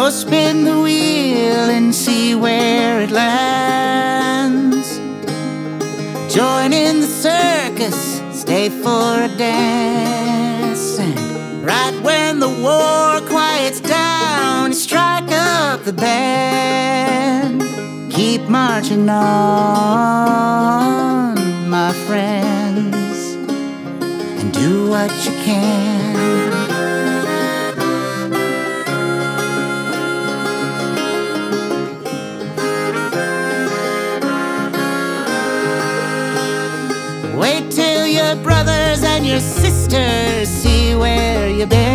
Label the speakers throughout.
Speaker 1: So spin the wheel and see where it lands. Join in the circus, stay for a dance. And right when the war quiets down, strike up the band. Keep marching on, my friends, and do what you can. Wait till your brothers and your sisters see where you've been.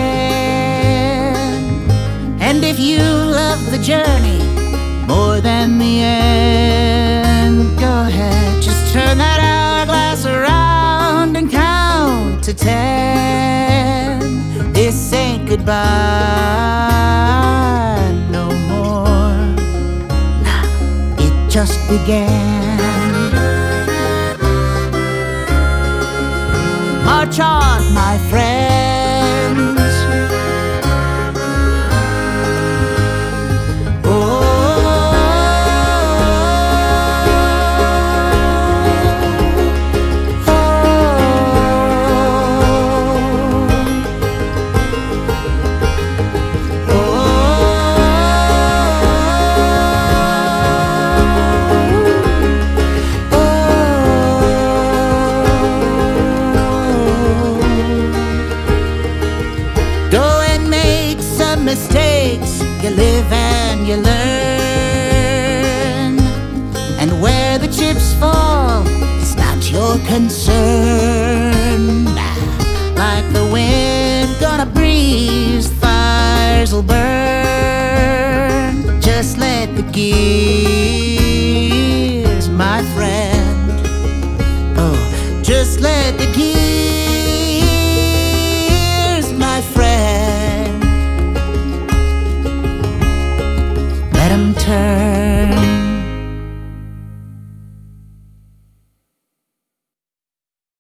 Speaker 1: And if you love the journey more than the end, go ahead, just turn that hourglass around and count to 10. This ain't goodbye no more. Nah, it just began. March on, my friends. Oh, oh, oh, mistakes, you live and you learn. And where the chips fall is not your concern. Like the wind gonna breeze, fires will burn. Just let the gears